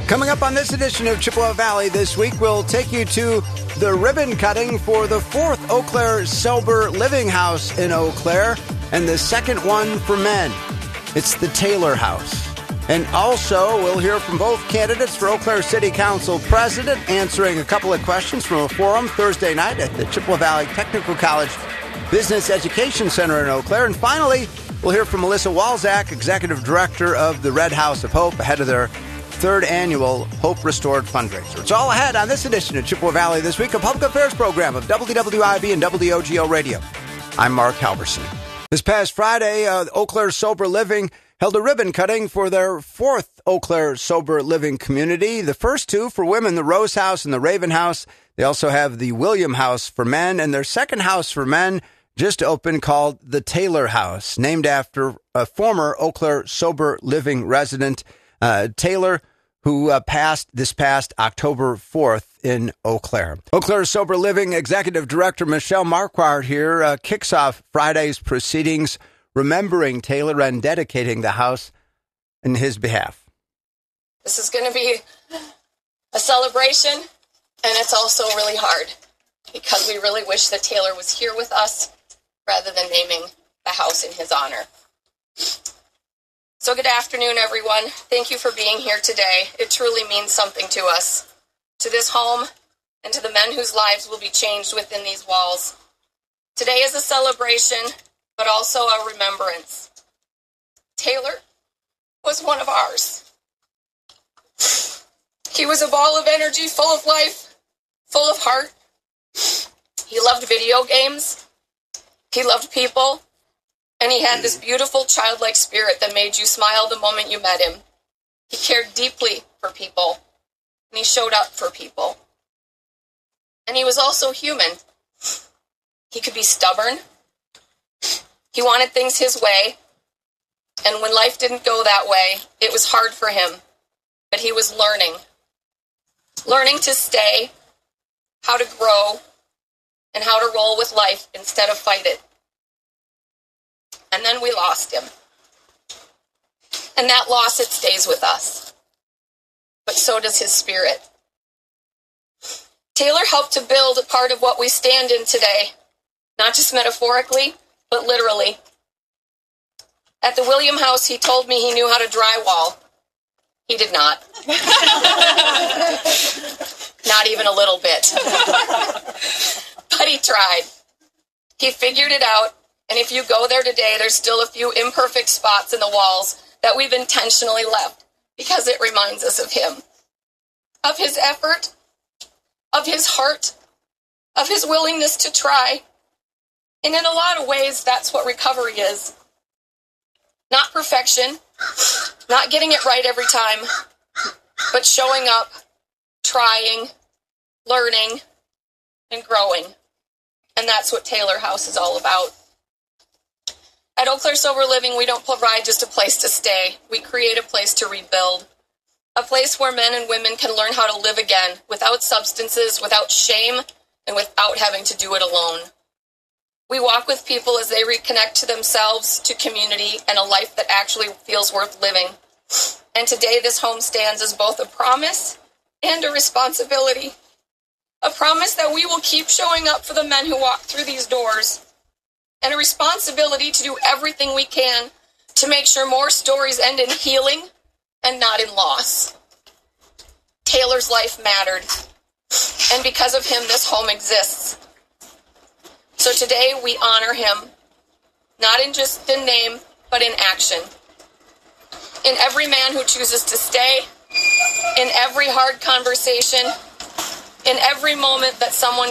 Coming up on this edition of Chippewa Valley this week, we'll take you to the ribbon cutting for the 4th Eau Claire Sober Living House in Eau Claire and the second one for men. It's the Taylor House. And also, we'll hear from both candidates for Eau Claire City Council President, answering a couple of questions from a forum Thursday night at the Chippewa Valley Technical College Business Education Center in Eau Claire. And finally, we'll hear from Melissa Walczak, Executive Director of the Red House of Hope, ahead of their 3rd annual Hope Restored fundraiser. It's all ahead on this edition of Chippewa Valley This Week, a public affairs program of WWIB and WOGO Radio. I'm Mark Halverson. This past Friday, Eau Claire Sober Living held a ribbon cutting for their 4th Eau Claire Sober Living community. The first two for women, the Rose House and the Raven House. They also have the William House for men, and their second house for men just opened called the Taylor House, named after a former Eau Claire Sober Living resident, Taylor, who passed this past October 4th in Eau Claire. Eau Claire Sober Living Executive Director Michelle Marquardt here kicks off Friday's proceedings, remembering Taylor and dedicating the house in his behalf. This is going to be a celebration, and it's also really hard because we really wish that Taylor was here with us rather than naming the house in his honor. So good afternoon, everyone. Thank you for being here today. It truly means something to us, to this home, and to the men whose lives will be changed within these walls. Today is a celebration, but also a remembrance. Taylor was one of ours. He was a ball of energy, full of life, full of heart. He loved video games. He loved people. And he had this beautiful childlike spirit that made you smile the moment you met him. He cared deeply for people, and he showed up for people. And he was also human. He could be stubborn. He wanted things his way, and when life didn't go that way, it was hard for him. But he was learning to stay, how to grow, and how to roll with life instead of fight it. And then we lost him. And that loss, it stays with us. But so does his spirit. Taylor helped to build a part of what we stand in today, not just metaphorically, but literally. At the William House, he told me he knew how to drywall. He did not. Not even a little bit. But he tried. He figured it out, and if you go there today, there's still a few imperfect spots in the walls that we've intentionally left because it reminds us of him, of his effort, of his heart, of his willingness to try. And in a lot of ways, that's what recovery is. Not perfection, not getting it right every time, but showing up, trying, learning, and growing. And that's what Taylor House is all about. At Eau Claire Sober Living, we don't provide just a place to stay. We create a place to rebuild. A place where men and women can learn how to live again without substances, without shame, and without having to do it alone. We walk with people as they reconnect to themselves, to community, and a life that actually feels worth living. And today this home stands as both a promise and a responsibility. A promise that we will keep showing up for the men who walk through these doors. And a responsibility to do everything we can to make sure more stories end in healing and not in loss. Taylor's life mattered. And because of him, this home exists. So today we honor him, not in just in name, but in action. In every man who chooses to stay, in every hard conversation, in every moment that someone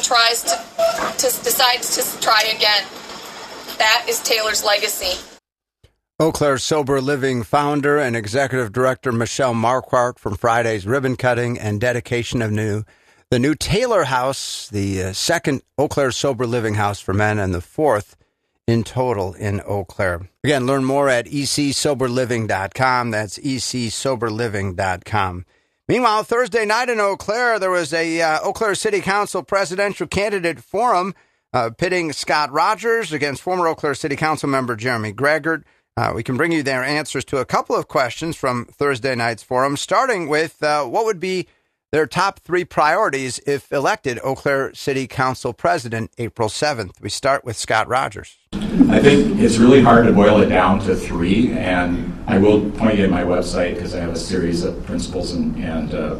decides to try again. That is Taylor's legacy. Eau Claire Sober Living founder and executive director Michelle Marquardt from Friday's ribbon cutting and dedication of the new Taylor House, the second Eau Claire Sober Living House for men and the 4th in total in Eau Claire. Again, learn more at ecsoberliving.com. That's ecsoberliving.com. Meanwhile, Thursday night in Eau Claire, there was a Eau Claire City Council presidential candidate forum pitting Scott Rogers against former Eau Claire City Council member Jeremy Greggert We can bring you their answers to a couple of questions from Thursday night's forum, starting with what would be their top 3 priorities if elected Eau Claire City Council President April 7th. We start with Scott Rogers. I think it's really hard to boil it down to 3, and I will point you to my website because I have a series of principles and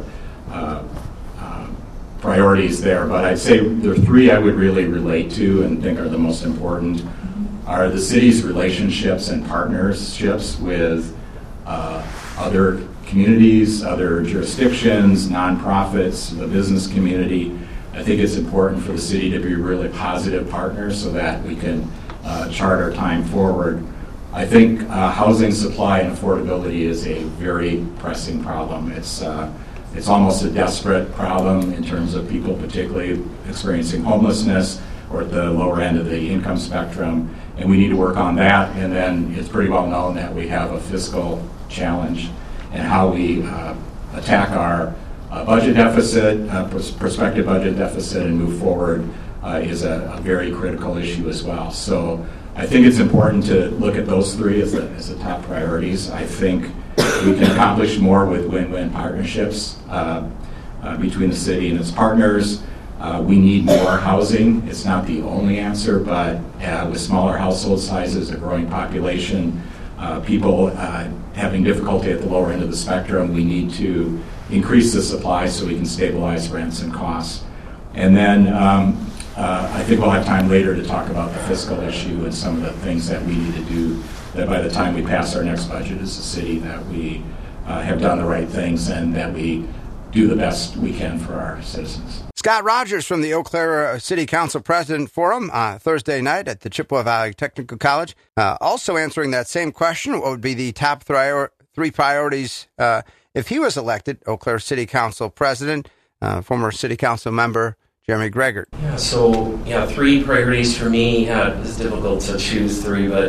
priorities there. But I'd say there are 3 I would really relate to and think are the most important are the city's relationships and partnerships with other communities, other jurisdictions, nonprofits, the business community. I think it's important for the city to be really positive partners so that we can chart our time forward. I think housing supply and affordability is a very pressing problem. It's almost a desperate problem in terms of people particularly experiencing homelessness or at the lower end of the income spectrum, and we need to work on that. And then it's pretty well known that we have a fiscal challenge, and how we attack our budget deficit, prospective budget deficit, and move forward is a very critical issue as well. So I think it's important to look at those 3 as the top priorities. I think we can accomplish more with win-win partnerships between the city and its partners. We need more housing. It's not the only answer, but with smaller household sizes, a growing population, people having difficulty at the lower end of the spectrum, we need to increase the supply so we can stabilize rents and costs. And then I think we'll have time later to talk about the fiscal issue and some of the things that we need to do, that by the time we pass our next budget as a city, that we have done the right things and that we do the best we can for our citizens. Scott Rogers from the Eau Claire City Council President Forum Thursday night at the Chippewa Valley Technical College. Also answering that same question, what would be the top 3 priorities if he was elected Eau Claire City Council President, former City Council member Jeremy Gregor? Yeah, so 3 priorities for me. It's difficult to choose 3, but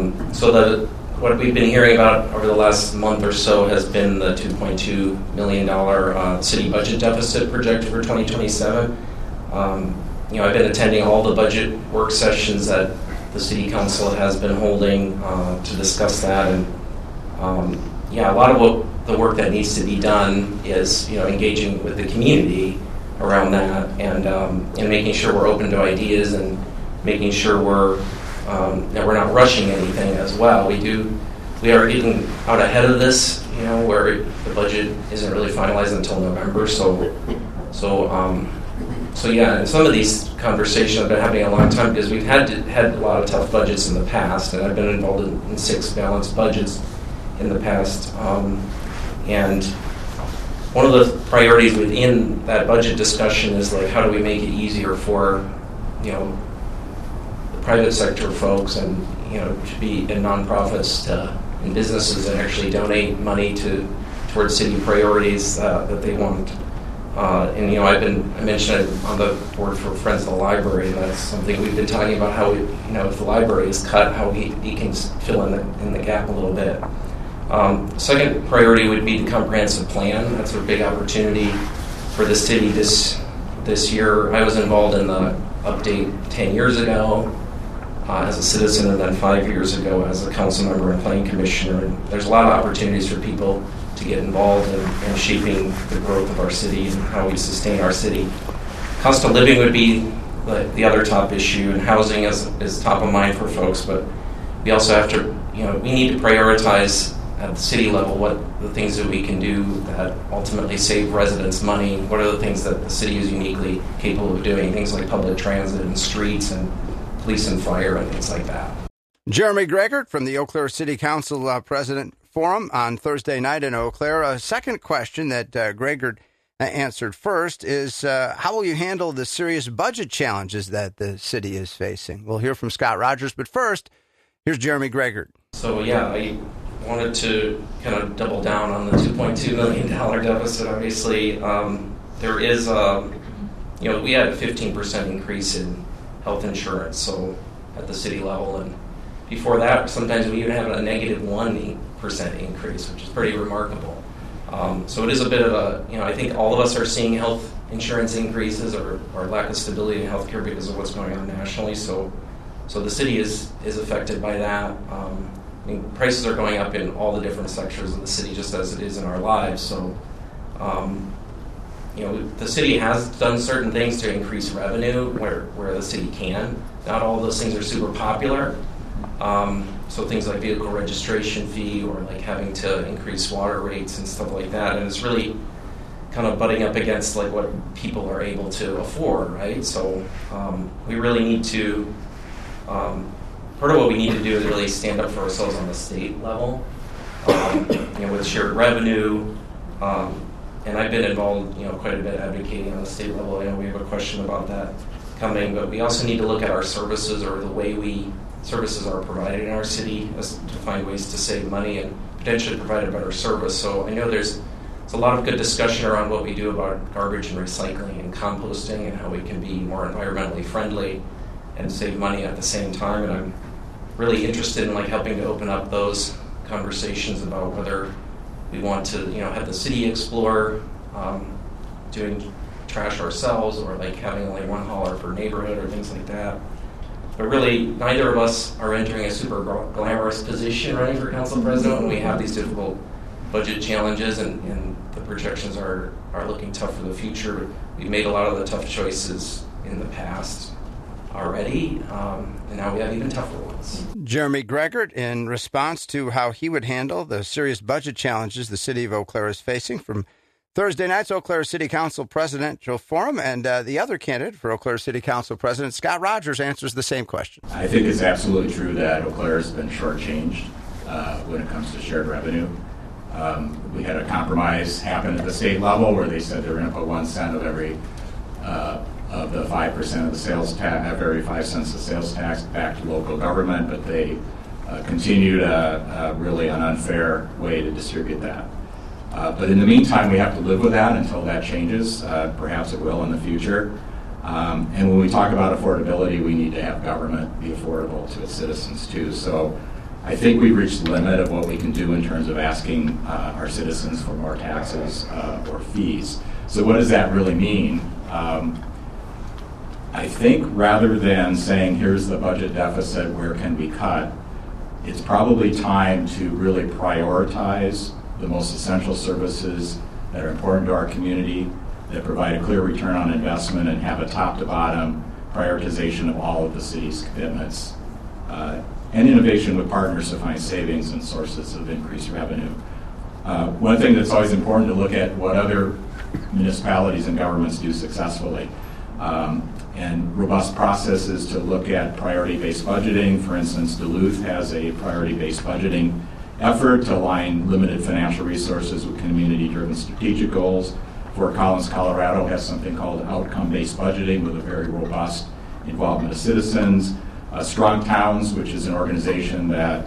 what we've been hearing about over the last month or so has been the $2.2 million city budget deficit projected for 2027. I've been attending all the budget work sessions that the City Council has been holding to discuss that, and a lot of the work that needs to be done is engaging with the community around that, and making sure we're open to ideas and making sure that we're not rushing anything as well. We are getting out ahead of this, where the budget isn't really finalized until November. And some of these conversations I've been having a long time because we've had a lot of tough budgets in the past, and I've been involved in 6 balanced budgets in the past. And one of the priorities within that budget discussion is how do we make it easier for the private sector folks and to be in nonprofits and businesses that actually donate money towards city priorities that they want. I mentioned it on the board for Friends of the Library, and that's something we've been talking about, how if the library is cut, how he can fill in the gap a little bit. Second priority would be the comprehensive plan. That's a big opportunity for the city this year. I was involved in the update 10 years ago as a citizen, and then 5 years ago as a council member and planning commissioner. And there's a lot of opportunities for people to get involved in shaping the growth of our city and how we sustain our city. Cost of living would be the other top issue, and housing is top of mind for folks, but we also have to, we need to prioritize at the city level what the things that we can do that ultimately save residents money. What are the things that the city is uniquely capable of doing, things like public transit and streets and police and fire and things like that. Jeremy Gregor from the Eau Claire City Council President Forum on Thursday night in Eau Claire. A second question that Gregor answered first is how will you handle the serious budget challenges that the city is facing? We'll hear from Scott Rogers, but first, here's Jeremy Gregor. So I wanted to kind of double down on the $2.2 million deficit. Obviously, there is, we had a 15% increase in health insurance, so at the city level, and before that, sometimes we even have a negative 1% increase, which is pretty remarkable. So it is a bit of I think all of us are seeing health insurance increases or lack of stability in healthcare because of what's going on nationally. So the city is affected by that. I mean, prices are going up in all the different sectors of the city, just as it is in our lives. So, the city has done certain things to increase revenue where the city can. Not all those things are super popular. So things like vehicle registration fee or like having to increase water rates and stuff like that. And it's really kind of butting up against like what people are able to afford, right? So we really need to, part of what we need to do is really stand up for ourselves on the state level, with shared revenue. And I've been involved, quite a bit advocating on the state level. I know we have a question about that coming, but we also need to look at our services or the way services are provided in our city as to find ways to save money and potentially provide a better service. So I know there's a lot of good discussion around what we do about garbage and recycling and composting and how we can be more environmentally friendly and save money at the same time. And I'm really interested in helping to open up those conversations about whether we want to have the city explore doing trash ourselves or having only one hauler per neighborhood or things like that. But really, neither of us are entering a super glamorous position running for council president when we have these difficult budget challenges and the projections are looking tough for the future. We've made a lot of the tough choices in the past already, and now we have even tougher ones. Jeremy Greggert, in response to how he would handle the serious budget challenges the city of Eau Claire is facing from Thursday night's Eau Claire City Council Presidential Forum, and the other candidate for Eau Claire City Council President, Scott Rogers, answers the same question. I think it's absolutely true that Eau Claire has been shortchanged when it comes to shared revenue. We had a compromise happen at the state level where they said they were going to put 1 cent of every of the 5% of the sales tax, every 5 cents of sales tax back to local government, but they continued really an unfair way to distribute that. But in the meantime, we have to live with that until that changes. Perhaps it will in the future. And when we talk about affordability, we need to have government be affordable to its citizens too. So I think we've reached the limit of what we can do in terms of asking our citizens for more taxes or fees. So what does that really mean? I think rather than saying, here's the budget deficit, where can we cut, it's probably time to really prioritize the most essential services that are important to our community, that provide a clear return on investment and have a top-to-bottom prioritization of all of the city's commitments, and innovation with partners to find savings and sources of increased revenue. One thing that's always important to look at what other municipalities and governments do successfully, and robust processes to look at priority-based budgeting. For instance, Duluth has a priority-based budgeting effort to align limited financial resources with community-driven strategic goals. Fort Collins, Colorado has something called outcome-based budgeting with a very robust involvement of citizens. Strong Towns, which is an organization that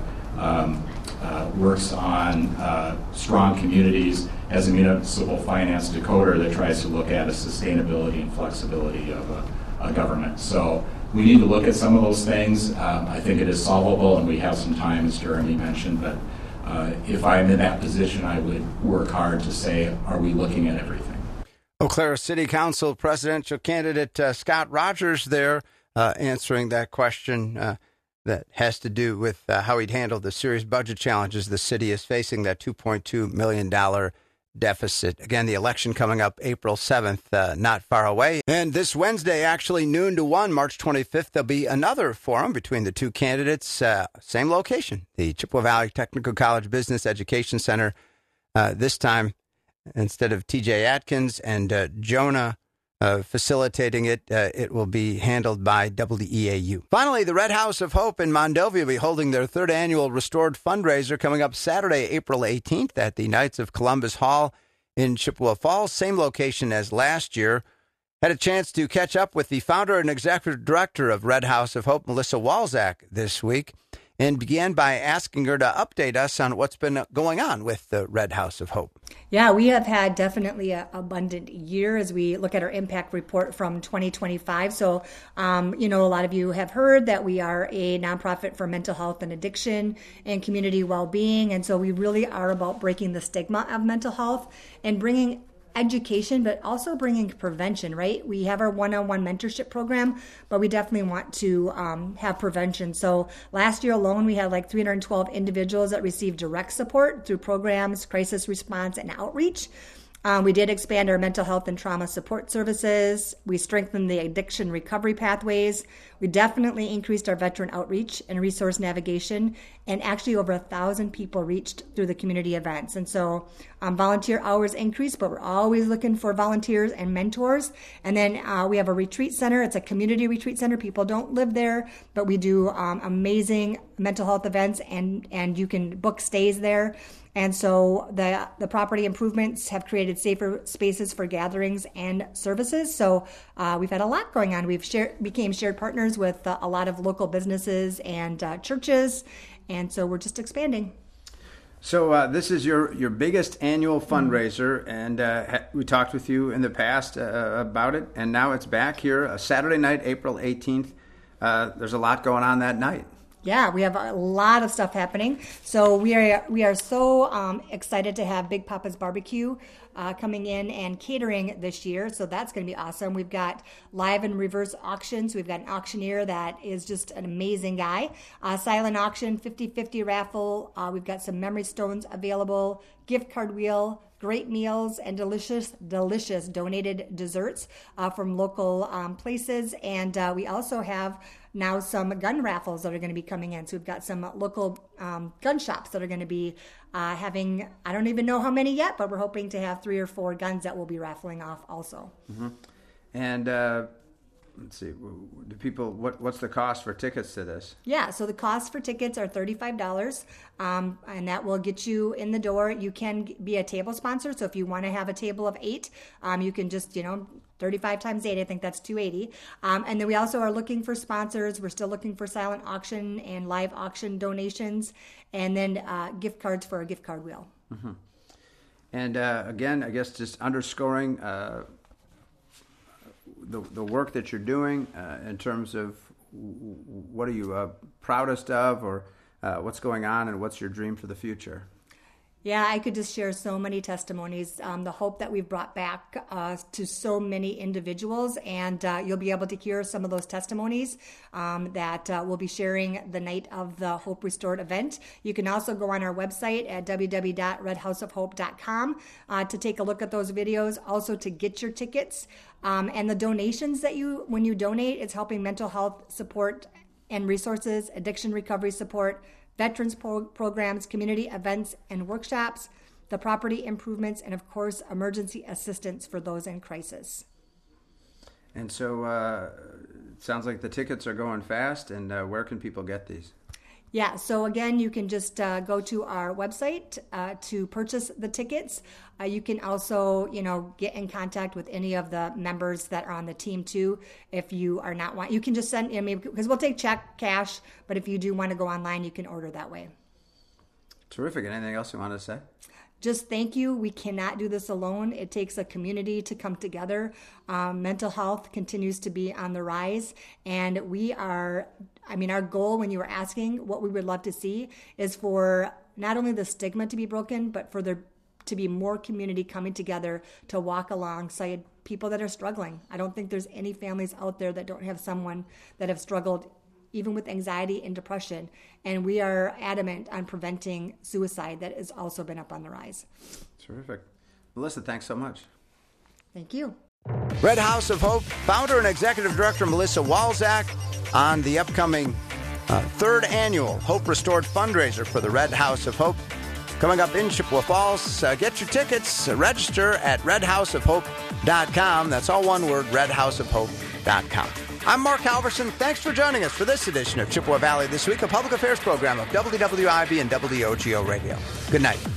works on strong communities, has a municipal finance decoder that tries to look at a sustainability and flexibility of a government. So we need to look at some of those things. I think it is solvable, and we have some time, as Jeremy mentioned, but if I'm in that position, I would work hard to say, are we looking at everything? Eau Claire City Council presidential candidate Scott Rogers there answering that question that has to do with how he'd handle the serious budget challenges the city is facing, that $2.2 million deficit. Again, the election coming up April 7th, not far away. And this Wednesday, actually noon to 1, March 25th, there'll be another forum between the two candidates, same location, the Chippewa Valley Technical College Business Education Center. This time, instead of TJ Atkins and Jonah facilitating it, it will be handled by WEAU. Finally, the Red House of Hope in Mondovi will be holding their third annual Restored fundraiser coming up Saturday, April 18th at the Knights of Columbus Hall in Chippewa Falls, same location as last year. Had a chance to catch up with the founder and executive director of Red House of Hope, Melissa Walczak, this week, and began by asking her to update us on what's been going on with the Red House of Hope. Yeah, we have had definitely an abundant year as we look at our impact report from 2025. So, a lot of you have heard that we are a nonprofit for mental health and addiction and community well-being. And so we really are about breaking the stigma of mental health and bringing education, but also bringing prevention, right? We have our one-on-one mentorship program, but we definitely want to have prevention. So last year alone, we had like 312 individuals that received direct support through programs, crisis response, and outreach. We did expand our mental health and trauma support services. We strengthened the addiction recovery pathways. We definitely increased our veteran outreach and resource navigation, and actually over 1,000 people reached through the community events. And so volunteer hours increased, but we're always looking for volunteers and mentors. And then we have a retreat center. It's a community retreat center. People don't live there, but we do amazing mental health events, and you can book stays there. And so the property improvements have created safer spaces for gatherings and services. So we've had a lot going on. We've became shared partners with a lot of local businesses and churches. And so we're just expanding. So this is your biggest annual fundraiser, and we talked with you in the past about it, and now it's back here, Saturday night, April 18th. There's a lot going on that night. Yeah, we have a lot of stuff happening. So we are so excited to have Big Papa's Barbecue coming in and catering this year. So that's going to be awesome. We've got live and reverse auctions. We've got an auctioneer that is just an amazing guy. Silent auction, 50-50 raffle. We've got some memory stones available, gift card wheel, great meals, and delicious donated desserts from local places. And we also have now some gun raffles that are going to be coming in. So we've got some local gun shops that are going to be having, I don't even know how many yet, but we're hoping to have 3 or 4 guns that we'll be raffling off also. Mm-hmm. And let's see, what's the cost for tickets to this? Yeah, so the cost for tickets are $35, and that will get you in the door. You can be a table sponsor, so if you want to have a table of 8, you can just, 35 times 8, I think that's 280. And then we also are looking for sponsors. We're still looking for silent auction and live auction donations, and then gift cards for a gift card wheel. Mm-hmm. And again, I guess just underscoring the work that you're doing in terms of what are you proudest of, or what's going on, and what's your dream for the future? Yeah, I could just share so many testimonies, the hope that we've brought back to so many individuals, and you'll be able to hear some of those testimonies that we'll be sharing the night of the Hope Restored event. You can also go on our website at www.redhouseofhope.com to take a look at those videos, also to get your tickets. And the donations that when you donate, it's helping mental health support and resources, addiction recovery support, veterans programs, community events and workshops, the property improvements, and of course, emergency assistance for those in crisis. And so it sounds like the tickets are going fast, and where can people get these? Yeah, so again, you can just go to our website to purchase the tickets. You can also, get in contact with any of the members that are on the team too. If you are not you can just send me, because we'll take check, cash, but if you do want to go online, you can order that way. Terrific. Anything else you want to say? Just thank you. We cannot do this alone. It takes a community to come together. Mental health continues to be on the rise, and our goal, when you were asking what we would love to see, is for not only the stigma to be broken, but for there to be more community coming together to walk alongside people that are struggling. I don't think there's any families out there that don't have someone that have struggled even with anxiety and depression. And we are adamant on preventing suicide that has also been up on the rise. Terrific. Melissa, thanks so much. Thank you. Red House of Hope founder and executive director Melissa Walczak on the upcoming 3rd annual Hope Restored fundraiser for the Red House of Hope. Coming up in Chippewa Falls, get your tickets, register at redhouseofhope.com. That's all one word, redhouseofhope.com. I'm Mark Halverson. Thanks for joining us for this edition of Chippewa Valley This Week, a public affairs program of WWIB and WOGO Radio. Good night.